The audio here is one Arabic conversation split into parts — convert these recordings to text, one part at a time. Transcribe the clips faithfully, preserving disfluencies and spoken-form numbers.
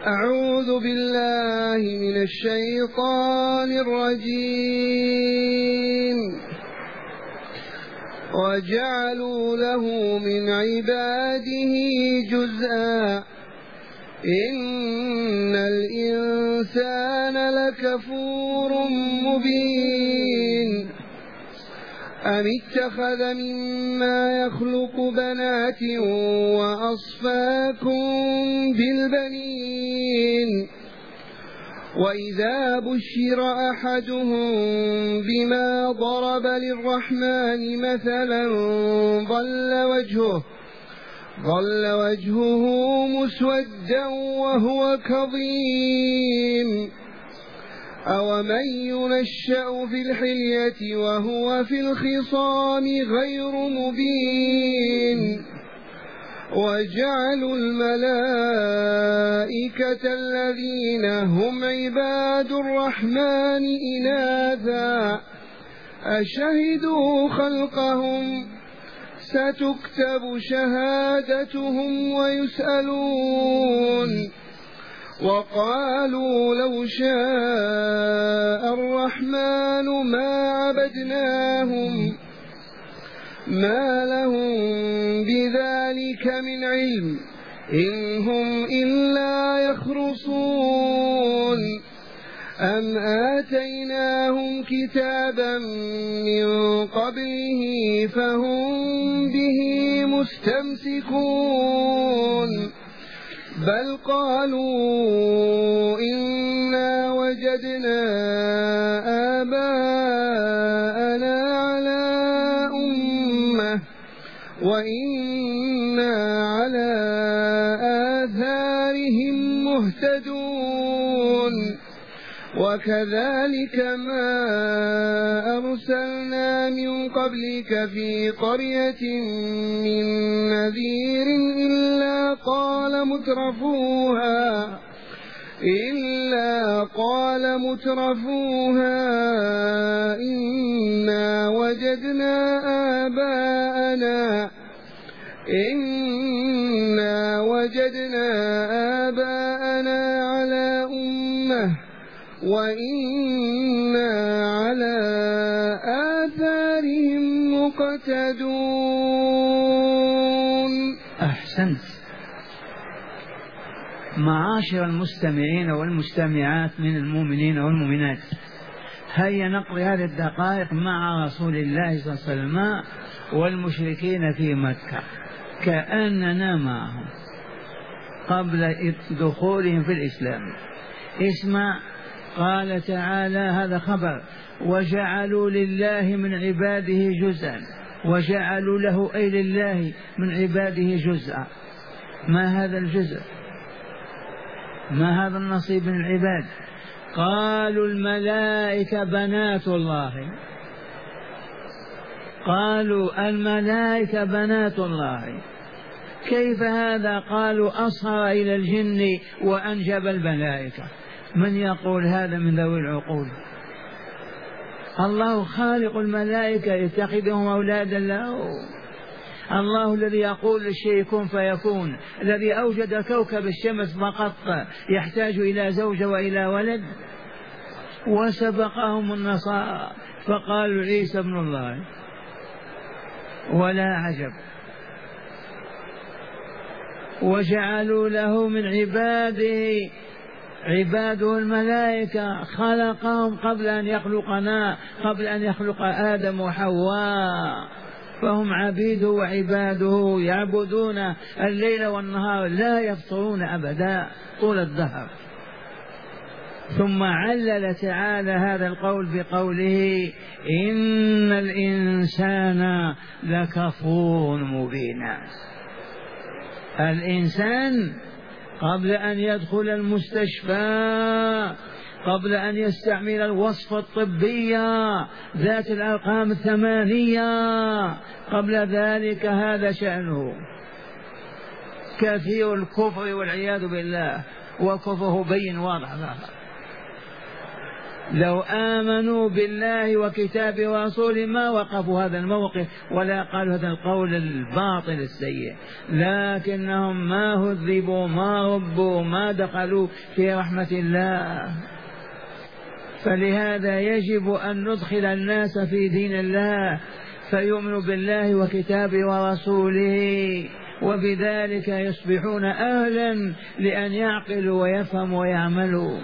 أعوذ بالله من الشيطان الرجيم. وجعلوا له من عباده جزءا إن الإنسان لكفور مبين. أم اتخذ مما يخلق بنات وأصفاكم بالبنين وإذا بشر أحدهم بما ضرب للرحمن مثلا ظل وجهه ظل وجهه مسودا وهو كظيم. أومن ينشأ في الحلية وهو في الخصام غير مبين. وجعلوا الملائكة الذين هم عباد الرحمن إناثا أشهدوا خلقهم ستكتب شهادتهم ويسألون. وقالوا لو شاء الرحمن ما عبدناهم ما لهم بذلك من علم إن هم إلا يخرصون. أم آتيناهم كتابا من قبله فهم به مستمسكون. بل قالوا إنا وجدنا آباءنا على أمة وإنا على آثارهم مهتدون. وكذلك ما أرسلنا من قبلك في قرية من نذير إلا قال مترفوها إلا قال مترفوها إنا وجدنا آباءنا إنا وجدنا آباءنا على أمة وإنا على آثارهم مقتدون. أحسنت. معاشر المستمعين والمستمعات من المؤمنين والمؤمنات، هيا نقضي هذه الدقائق مع رسول الله صلى الله عليه وسلم والمشركين في مكة كأننا معهم قبل دخولهم في الإسلام. اسمع، قال تعالى، هذا خبر: وجعلوا لله من عباده جزءا. وجعلوا له أي لله من عباده جزءا. ما هذا الجزء؟ ما هذا النصيب من العباد؟ قالوا الملائكة بنات الله. قالوا الملائكة بنات الله. كيف هذا؟ قالوا أصهر إلى الجن وأنجب الملائكة. من يقول هذا من ذوي العقول؟ الله خالق الملائكة يتخذهم أولادا له. الله الذي يقول للشيء كن فيكون، الذي أوجد كوكب الشمس فقط يحتاج إلى زوجة وإلى ولد. وسبقهم النصارى فقالوا عيسى ابن الله، ولا عجب. وجعلوا له من عباده، عباده الملائكة، خلقهم قبل أن يخلقنا، قبل أن يخلق آدم وحواء، فهم عبيده وعباده يعبدون الليل والنهار لا يفطرون أبدا طول الدهر. ثم علل تعالى هذا القول بقوله: إن الإنسان لكفور مبين. الإنسان قبل أن يدخل المستشفى، قبل أن يستعمل الوصفة الطبية ذات الأرقام الثمانية، قبل ذلك هذا شأنه كثير الكفر والعياذ بالله، وكفره بين واضح ظاهر. لو آمنوا بالله وكتابه ورسوله ما وقفوا هذا الموقف ولا قالوا هذا القول الباطل السيء، لكنهم ما هذبوا ما ربوا ما دخلوا في رحمة الله. فلهذا يجب أن ندخل الناس في دين الله فيؤمنوا بالله وكتابه ورسوله، وبذلك يصبحون أهلا لأن يعقلوا ويفهموا ويعملوا.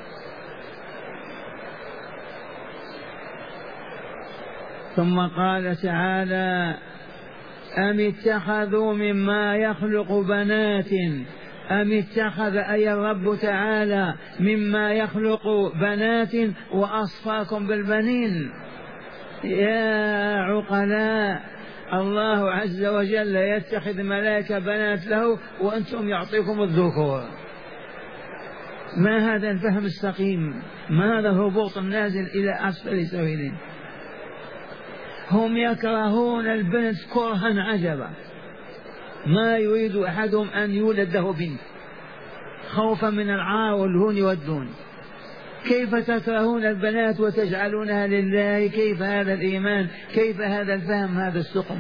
ثم قال تعالى: أم اتخذوا مما يخلق بنات، أم اتخذ أي الرب تعالى مما يخلق بنات وأصفاكم بالبنين. يا عقلاء، الله عز وجل يتخذ ملائكة بنات له وأنتم يعطيكم الذكور. ما هذا الفهم السقيم؟ ما هذا الهبوط النازل إلى أسفل سبيل؟ هم يكرهون البنت كرها عجبا، ما يريد أحدهم أن يولد له بنت خوفا من العار والهون والدون. كيف تكرهون البنات وتجعلونها لله؟ كيف هذا الإيمان؟ كيف هذا الفهم؟ هذا السقم.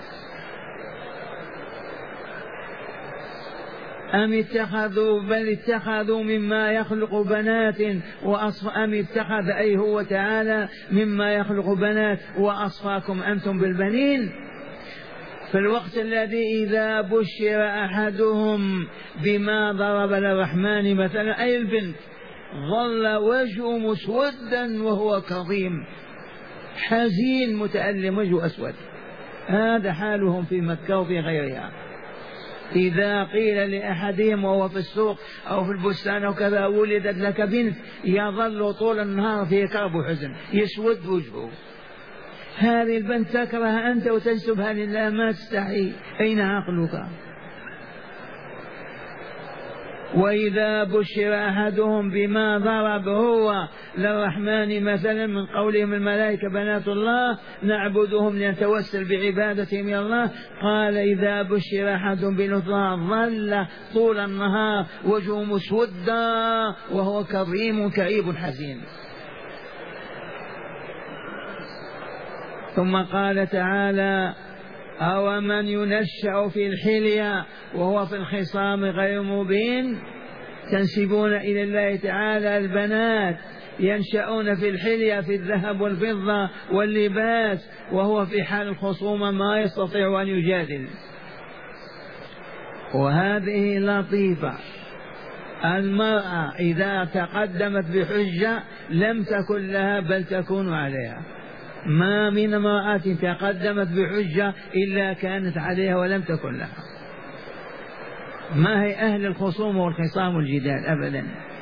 أم اتخذوا بل اتخذوا مما يخلق بنات وأصف أم اتخذ أي هو تعالى مما يخلق بنات وأصفاكم أنتم بالبنين. في الوقت الذي إذا بشر أحدهم بما ضرب للرحمن مثلا أي البنت ظل وجهه مسودا وهو كظيم حزين متألم وجهه أسود. هذا حالهم في مكة وفي غيرها. إذا قيل لأحدهم وهو في السوق أو في البستان أو كذا ولدت لك بنت يظل طول النهار في كرب وحزن يسود وجهه. هذه البنت تكره أنت وتنسبها لله، ما تستحي، أين عقلك؟ وإذا بشر أحدهم بما ضرب هو للرحمن مثلا من قولهم الملائكة بنات الله نعبدهم لنتوسل بعبادتهم إلى الله، قال إذا بشر أحدهم بالأنثى ظل طول النهار وجهه مسودا وهو كظيم كئيب حزين. ثم قال تعالى: أو من ينشأ في الحلية وهو في الخصام غير مبين. تنسبون إلى الله تعالى البنات ينشأون في الحلية في الذهب والفضة واللباس وهو في حال الخصومة ما يستطيع أن يجادل. وهذه لطيفة، المرأة إذا تقدمت بحجة لم تكن لها بل تكون عليها. ما من امرأة تقدمت بحجة إلا كانت عليها ولم تكن لها. ما هي أهل الخصوم والخصام والجدال أبدا.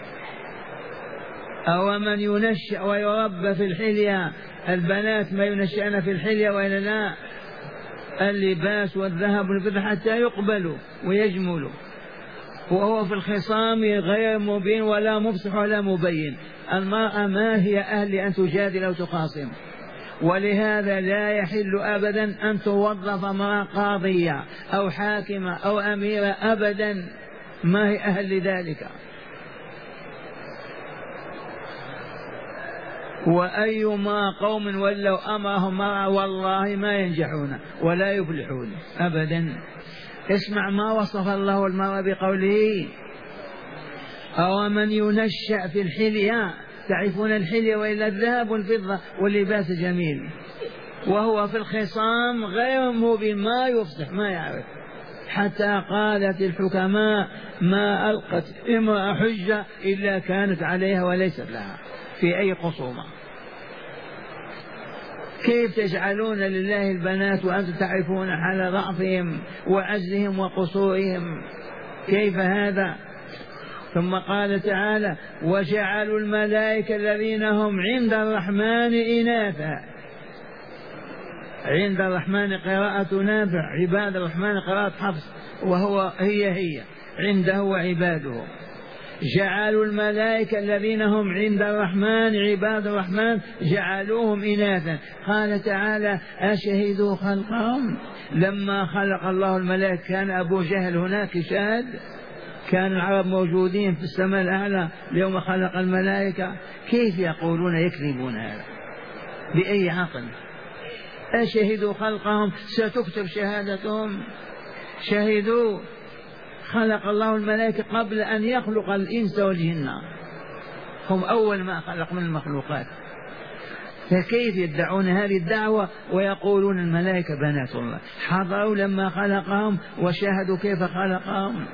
أو من ينشأ ويربى في الحلية، البنات ما ينشأن في الحلية وإلا لا، اللباس والذهب والفضة حتى يقبلوا ويجملوا، وهو في الخصام غير مبين ولا مفصح ولا مبين. المرأة ما هي أهل أن تجادل أو تخاصم. ولهذا لا يحل أبدا أن توظف امرأة قاضية أو حاكمة أو أميرة أبدا، ما هي أهل لذلك. وأيما قوم ولوا أمرهم مرأة والله ما ينجحون ولا يفلحون أبدا. اسمع ما وصف الله المرأة بقوله: أو من ينشأ في الحلية. تعرفون الحلية وإلا الذهب والفضة واللباس جميل، وهو في الخصام غير مبين ما يفصح ما يعرف. حتى قالت الحكماء: ما ألقت امرأة حجة إلا كانت عليها وليست لها في أي خصومة. كيف تجعلون لله البنات وأنتم تعرفون حال ضعفهم وعجزهم وقصورهم؟ كيف هذا؟ ثم قال تعالى: وجعلوا الملائكة الذين هم عند الرحمن إناثا. عند الرحمن قراءة نافع، عباد الرحمن قراءة حفص، وهو هي هي عنده وعباده. جعلوا الملائكة الذين هم عند الرحمن عباد الرحمن جعلوهم إناثا. قال تعالى: أشهدوا خلقهم؟ لما خلق الله الملائكة كان أبو جهل هناك شاهد؟ كان العرب موجودين في السماء الأعلى يوم خلق الملائكة، كيف يقولون يكذبون هذا؟ بأي عقل؟ أشهدوا خلقهم؟ ستكتب شهادتهم. شهدوا خلق الله الملائكة قبل أن يخلق الإنس والجن، هم أول ما خلق من المخلوقات، فكيف يدعون هذه الدعوة ويقولون الملائكة بنات الله؟ حضروا لما خلقهم وشاهدوا كيف خلقهم.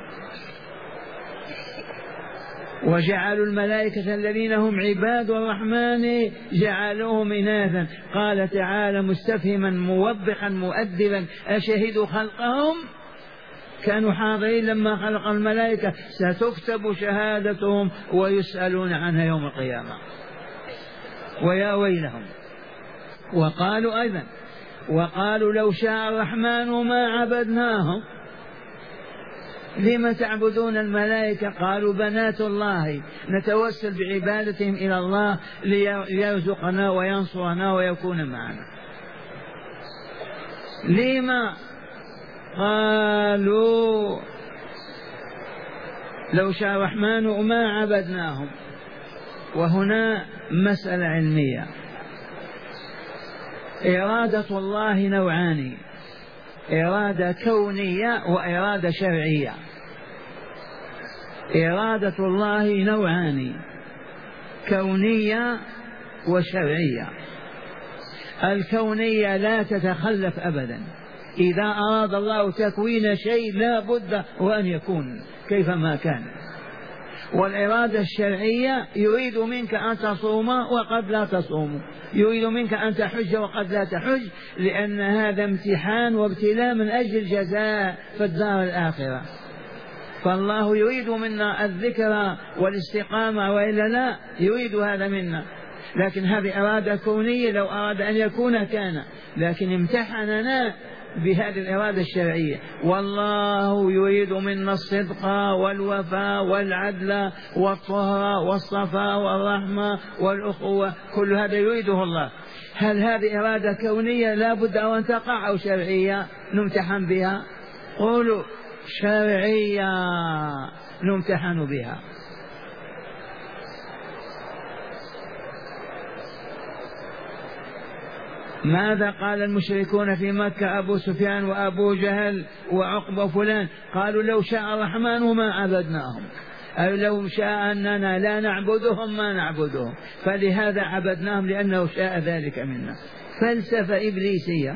وجعلوا الملائكة الذين هم عباد الرحمن جعلوهم إناثا. قال تعالى مستفهما موبخا مؤدبا أشهدوا خلقهم؟ كانوا حاضرين لما خلق الملائكة، ستكتب شهادتهم ويسألون عنها يوم القيامة. ويا ويلهم. وقالوا أيضا وقالوا لو شاء الرحمن ما عبدناهم. لم تعبدون الملائكة؟ قالوا بنات الله، نتوسل بعبادتهم إلى الله ليرزقنا وينصرنا ويكون معنا. لما؟ قالوا لو شاء الرحمن ما عبدناهم. وهنا مسألة علمية. إرادة الله نوعان: إرادة كونية وإرادة شرعية. إرادة الله نوعان: كونية وشرعية. الكونية لا تتخلف أبدا، إذا أراد الله تكوين شيء لا بد وأن يكون كيفما كان. والإرادة الشرعية يريد منك أن تصوم وقد لا تصوم، يريد منك أن تحج وقد لا تحج، لأن هذا امتحان وابتلاء من أجل الجزاء في الدار الآخرة. فالله يريد منا الذكر والاستقامة، وإلا لا يريد هذا منا. لكن هذه إرادة كونية، لو أراد أن يكون كان، لكن امتحننا بهذه الإرادة الشرعية. والله يريد منا الصدق والوفاء والعدل والطهر والصفاء والرحمة والأخوة، كل هذا يريده الله. هل هذه إرادة كونية لا بد أن تقع أو شرعية نمتحن بها؟ قولوا شرعية نمتحن بها. ماذا قال المشركون في مكة أبو سفيان وأبو جهل وعقبة فلان؟ قالوا لو شاء الرحمن ما عبدناهم، أو لو شاء أننا لا نعبدهم ما نعبدهم، فلهذا عبدناهم لأنه شاء ذلك منا. فلسفة إبليسية.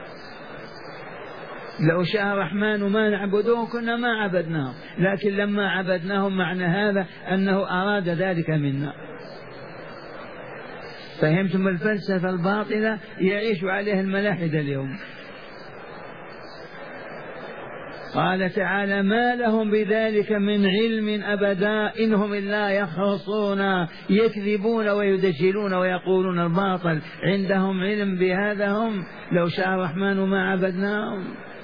لو شاء الرحمن ما نعبدهم كنا ما عبدناهم، لكن لما عبدناهم معنى هذا أنه أراد ذلك منا. فهمتم الفلسفة الباطلة يعيش عليها الملاحدة اليوم. قال تعالى ما لهم بذلك من علم أبدا إنهم إلا يخرصون، يكذبون ويدجلون ويقولون الباطل. عندهم علم بهذا هم؟ لو شاء الرحمن ما عبدناهم.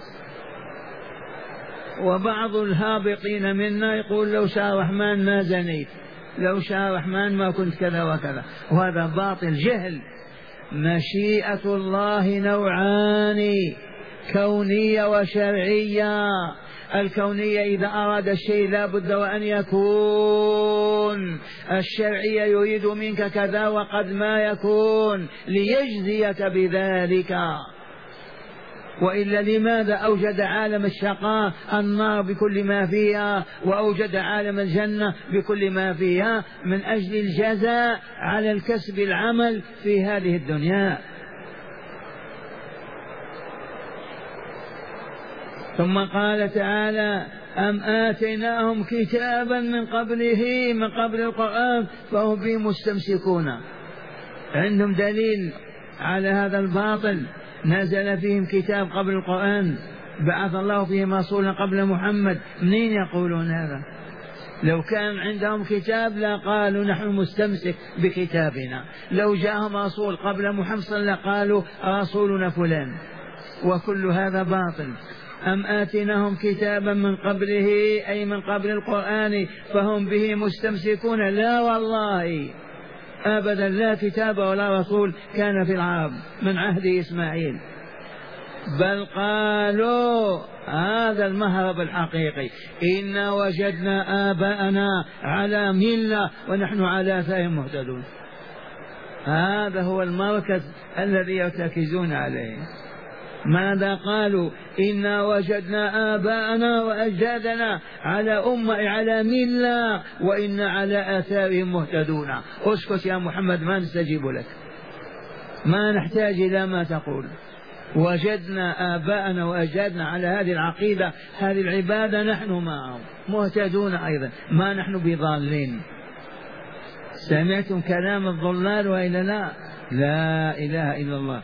وبعض الهابطين منا يقول لو شاء الرحمن ما زنيت، لو شاء الرحمن ما كنت كذا وكذا، وهذا باطل جهل. مشيئة الله نوعان: كونية وشرعية. الكونية إذا أراد الشيء لا بد وأن يكون، الشرعية يريد منك كذا وقد ما يكون ليجزيك بذلك. وإلا لماذا أوجد عالم الشقاء النار بكل ما فيها، وأوجد عالم الجنة بكل ما فيها؟ من أجل الجزاء على الكسب العمل في هذه الدنيا. ثم قال تعالى أم آتيناهم كتابا من قبله من قبل القرآن فهم به مستمسكون. عندهم دليل على هذا الباطل. نزل فيهم كتاب قبل القرآن، بعث الله فيهم رسولا قبل محمد. منين يقولون هذا؟ لو كان عندهم كتاب لا قالوا نحن مستمسك بكتابنا. لو جاءهم رسول قبل محمد صلى الله عليه وسلم قالوا رسولنا فلان. وكل هذا باطل. أم آتيناهم كتابا من قبله أي من قبل القرآن فهم به مستمسكون. لا والله أبدا، لا كتاب ولا رسول كان في العرب من عهد إسماعيل. بل قالوا هذا المهرب الحقيقي إنا وجدنا آباءنا على ملة ونحن على آثارهم مهتدون. هذا هو المركز الذي يرتكزون عليه. ماذا قالوا؟ إنا وجدنا آباءنا وأجدادنا على أمة على ملة وإنا على آثارهم مهتدون. اسكت يا محمد ما نستجيب لك، ما نحتاج إلى ما تقول. وجدنا آباءنا وأجدادنا على هذه العقيدة هذه العبادة نحن معهم مهتدون أيضا، ما نحن بضالين. سمعتم كلام الضلال وإلا لا؟ لا إله إلا الله.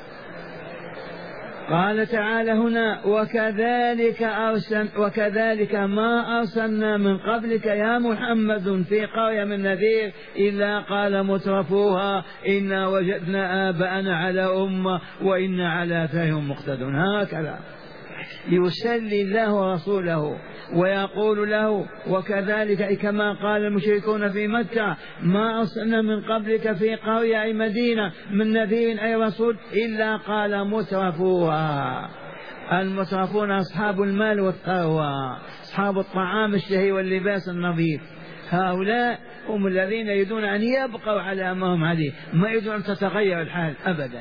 قال تعالى هنا وكذلك أرسل وكذلك ما أرسلنا من قبلك يا محمد في قرية من نذير إلا قال مترفوها إنا وجدنا آباءنا على أمة وإنا على آثارهم مقتدون. هكذا يسلي الله ورسوله ويقول له وكذلك كما قال المشركون في مكة ما أرسلنا من قبلك في قرية أي مدينة من نذير أي رسول إلا قال مترفوها. المترفون أصحاب المال والثروة، أصحاب الطعام الشهي واللباس النظيف، هؤلاء هم الذين يريدون أن يبقوا على ما هم عليه، ما يريدون أن تتغير الحال أبدا.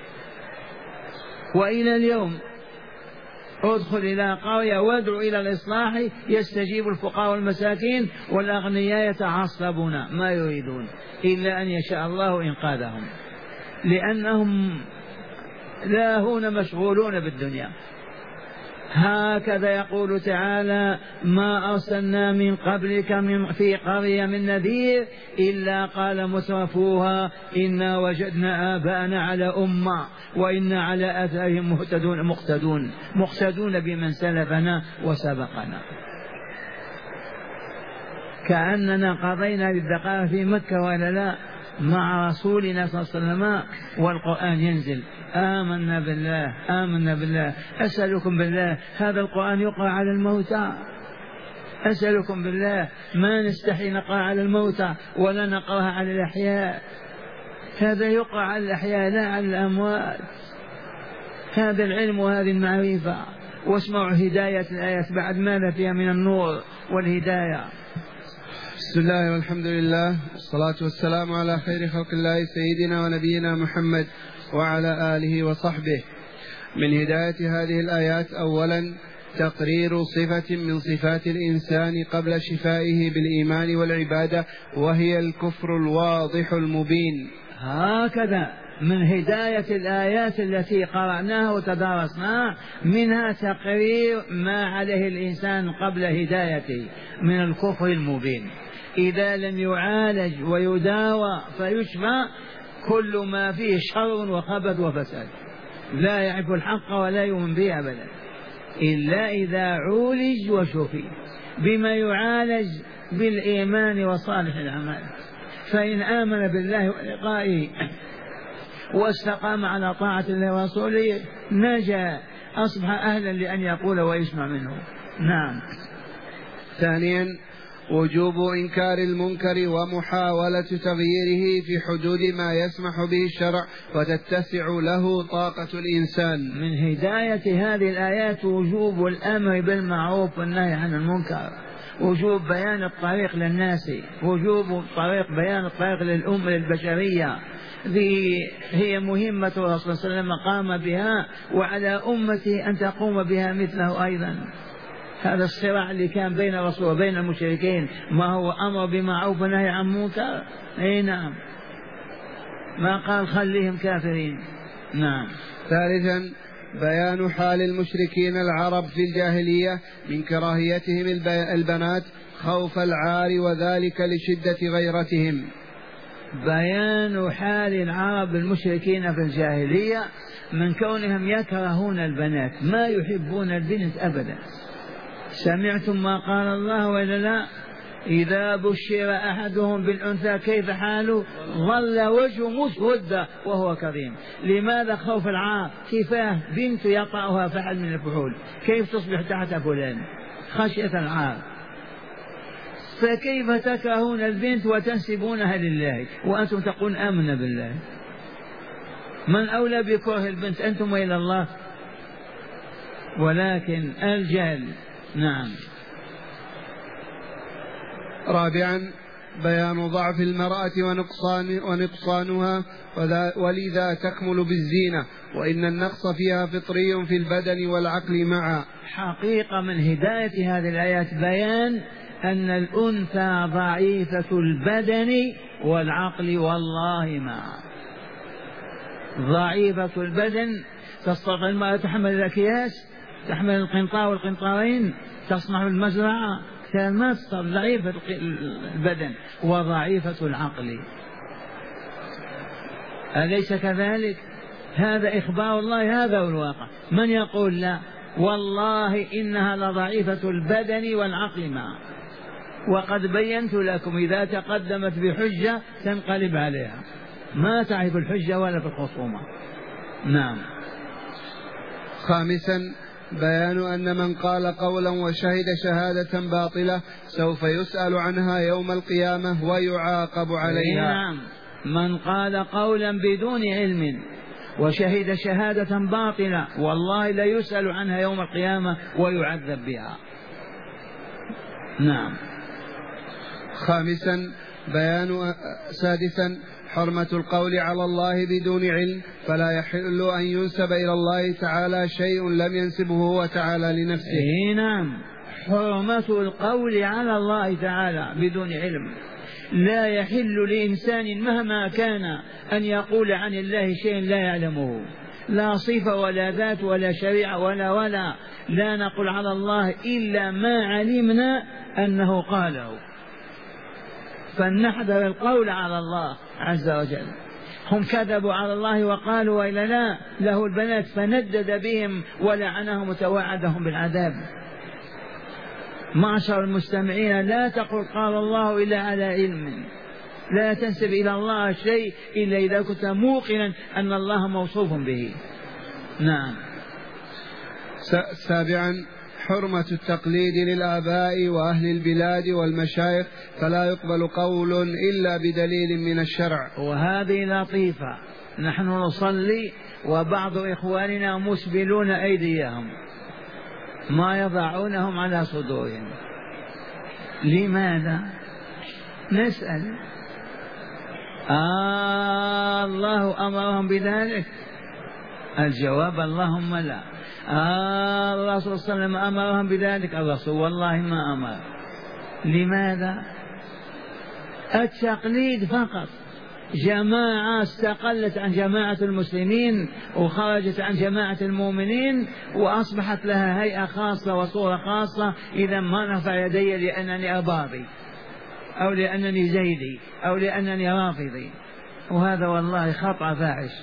وإلى اليوم ادخل إلى قرية وادعو إلى الإصلاح يستجيب الفقراء والمساكين والأغنياء يتعصبون ما يريدون إلا أن يشاء الله إنقاذهم، لأنهم لاهون مشغولون بالدنيا. هكذا يقول تعالى ما أرسلنا من قبلك من في قرية من نذير إلا قال مترفوها إنا وجدنا آباءنا على أمة وإنا على آثارهم مهتدون مقتدون مقتدون بمن سلفنا وسبقنا. كأننا قضينا بالدقائق في مكة ولا لا مع رسولنا صلى الله عليه وسلم والقرآن ينزل. آمنا بالله آمنا بالله. أسألكم بالله هذا القرآن يقرأ على الموتى؟ أسألكم بالله ما نستحي نقرأ على الموتى ولا نقرأها على الأحياء. هذا يقرأ على الأحياء لا على الأموات. هذا العلم وهذه المعرفة. واسمعوا هداية الآيات بعد ماذا فيها من النور والهداية. بسم الله والحمد لله والصلاة والسلام على خير خلق الله سيدنا ونبينا محمد وعلى آله وصحبه. من هداية هذه الآيات أولا تقرير صفة من صفات الإنسان قبل شفائه بالإيمان والعبادة وهي الكفر الواضح المبين. هكذا من هداية الآيات التي قرأناها وتدارسناها منها تقرير ما عليه الإنسان قبل هدايته من الكفر المبين. إذا لم يعالج ويداوى فيشفى كل ما فيه شر وخبث وفساد، لا يعرف الحق ولا يؤمن به أبدا إلا إذا عولج وشفي بما يعالج بالإيمان وصالح الأعمال. فإن آمن بالله ولقائه واستقام على طاعة الله ورسوله نجا، أصبح أهلا لأن يقول ويسمع منه. نعم. ثانيا وجوب إنكار المنكر ومحاولة تغييره في حدود ما يسمح به الشرع وتتسع له طاقة الإنسان. من هداية هذه الآيات وجوب الأمر بالمعروف والنهي عن المنكر، وجوب بيان الطريق للناس، وجوب طريق بيان الطريق للأمة للبشرية. ذي هي مهمة الرسول صلى الله عليه وسلم قام بها وعلى أمته أن تقوم بها مثله أيضا. هذا الصراع اللي كان بين الرسول وبين المشركين ما هو أمر بمعروف ونهي عن منكر؟ أي نعم، ما قال خليهم كافرين. نعم. ثالثا بيان حال المشركين العرب في الجاهلية من كراهيتهم البنات خوف العار وذلك لشدة غيرتهم. بيان حال العرب المشركين في الجاهلية من كونهم يكرهون البنات، ما يحبون البنت أبدا. سمعتم ما قال الله ولا لا؟ إذا بشر أحدهم بالأنثى كيف حاله ظل وجهه مسودا وهو كظيم. لماذا خوف العار؟ كفاه بنت يطأها فحل من الفحول كيف تصبح تحت فلان خشية العار. فكيف تكرهون البنت وتنسبونها لله وأنتم تقولون آمنا بالله؟ من أولى بكره البنت أنتم وإلى الله؟ ولكن الجهل. نعم. رابعا بيان ضعف المرأة ونقصان ونقصانها، ولذا تكمل بالزينة، وإن النقص فيها فطري في البدن والعقل معا. حقيقة من هداية هذه الآيات بيان أن الأنثى ضعيفة البدن والعقل والله معا. ضعيفة البدن، تستطيع المرأة تحمل الأكياس، تحمل القنطار والقنطارين، تصنع المزرعة، ما تستطيع، ضعيفة البدن وضعيفة العقل. أليس كذلك؟ هذا إخبار الله، هذا هو الواقع. من يقول لا؟ والله إنها لضعيفة البدن والعقل معا، وقد بينت لكم إذا تقدمت بحجة تنقلب عليها، ما تعرف الحجة ولا في الخصومة. نعم. خامسا بيان أن من قال قولا وشهد شهادة باطلة سوف يسأل عنها يوم القيامة ويعاقب عليها. نعم. من قال قولا بدون علم وشهد شهادة باطلة والله لا يسأل عنها يوم القيامة ويعذب بها. نعم. خامسا بيان سادسا حرمة القول على الله بدون علم، فلا يحل أن ينسب إلى الله تعالى شيء لم ينسبه هو تعالى لنفسه. نعم. حرمة القول على الله تعالى بدون علم، لا يحل لإنسان مهما كان أن يقول عن الله شيء لا يعلمه، لا صفة ولا ذات ولا شريعة ولا ولا لا نقول على الله إلا ما علمنا أنه قاله، فلنحذر القول على الله عز وجل. هم كذبوا على الله وقالوا وإلا لا له البنات، فندد بهم ولعنهم وتوعدهم بالعذاب. معشر المستمعين، لا تقل قال الله إلا على علم، لا تنسب إلى الله شيء إلا إذا كنت موقنا أن الله موصوف به. نعم. سابعا حرمة التقليد للآباء وأهل البلاد والمشايخ، فلا يقبل قول إلا بدليل من الشرع. وهذه لطيفة، نحن نصلي وبعض إخواننا مسبلون أيديهم ما يضعونهم على صدورهم، لماذا؟ نسأل. آه الله أمرهم بذلك؟ الجواب اللهم لا. آه الرسول صلى الله عليه وسلم أمرهم بذلك؟ الرسول والله ما أمر. لماذا؟ التقليد فقط. جماعة استقلت عن جماعة المسلمين وخرجت عن جماعة المؤمنين وأصبحت لها هيئة خاصة وصورة خاصة، إذا ما نرفع يدي لأنني أباضي أو لأنني زيدي أو لأنني رافضي، وهذا والله خطأ فاحش.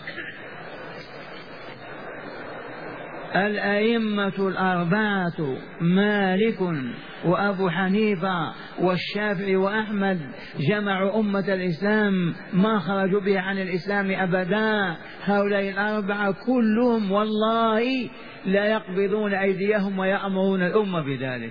الأئمة الأربعة مالك وأبو حنيفة والشافعي وأحمد جمعوا أمة الإسلام، ما خرجوا بها عن الإسلام أبدا. هؤلاء الأربعة كلهم والله لا يقبضون أيديهم ويأمرون الأمة بذلك.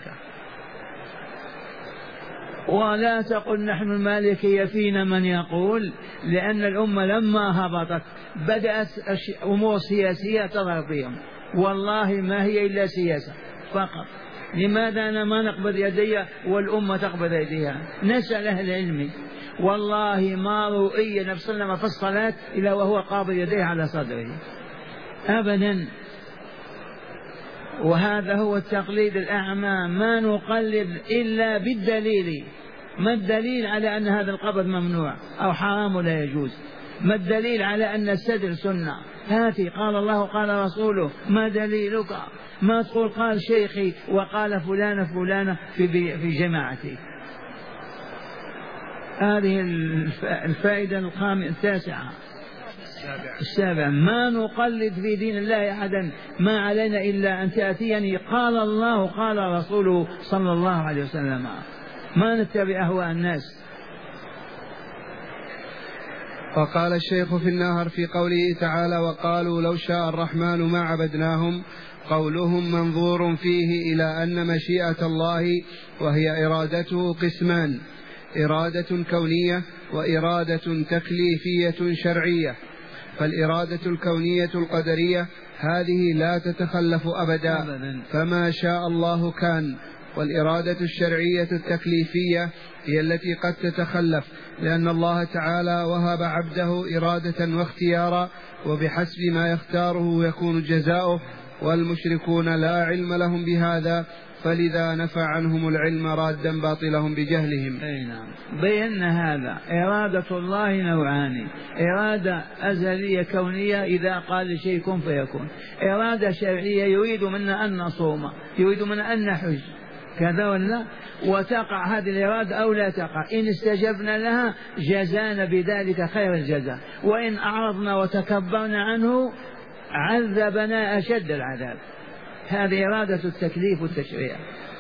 ولا تقل نحن المالكية فينا من يقول، لأن الأمة لما هبطت بدأت أمور سياسية تظهر فيهم، والله ما هي إلا سياسة فقط. لماذا أنا ما نقبض يدي والأمة تقبض يديها؟ نسأل أهل العلم. والله ما رؤي النبي صلى الله عليه وسلم في الصلاة إلا وهو قابض يديه على صدره أبدا. وهذا هو التقليد الأعمى، ما نقلد إلا بالدليل. ما الدليل على أن هذا القبض ممنوع أو حرام ولا يجوز؟ ما الدليل على أن السدر سنة؟ هاتي قال الله قال رسوله، ما دليلك؟ ما تقول قال شيخي وقال فلان فلانة في في جماعتي. هذه الفائدة التاسعة. السابع ما نقلد في دين الله أحدا، ما علينا إلا أن تأتيني قال الله قال رسوله صلى الله عليه وسلم، ما نتبع أهواء الناس. وقال الشيخ في النهر في قوله تعالى وقالوا لو شاء الرحمن ما عبدناهم، قولهم منظور فيه إلى أن مشيئة الله وهي إرادته قسمان: إرادة كونية وإرادة تكليفية شرعية. فالإرادة الكونية القدرية هذه لا تتخلف أبدا, أبدا. فما شاء الله كان. والإرادة الشرعية التكليفية هي التي قد تتخلف، لأن الله تعالى وهب عبده إرادة واختيارا، وبحسب ما يختاره يكون جزاؤه، والمشركون لا علم لهم بهذا، فلذا نفى عنهم العلم رادا باطلهم بجهلهم. أي نعم. بينا هذا. إرادة الله نوعان: إرادة أزلية كونية إذا قال لشيء كن فيكون، إرادة شرعية يريد منا أن نصوم، يريد منا أن نحج، كذا ولا؟ وتقع هذه الإرادة أو لا تقع، إن استجبنا لها جزانا بذلك خير الجزاء، وإن أعرضنا وتكبرنا عنه عذبنا أشد العذاب. هذه إرادة التكليف والتشريع.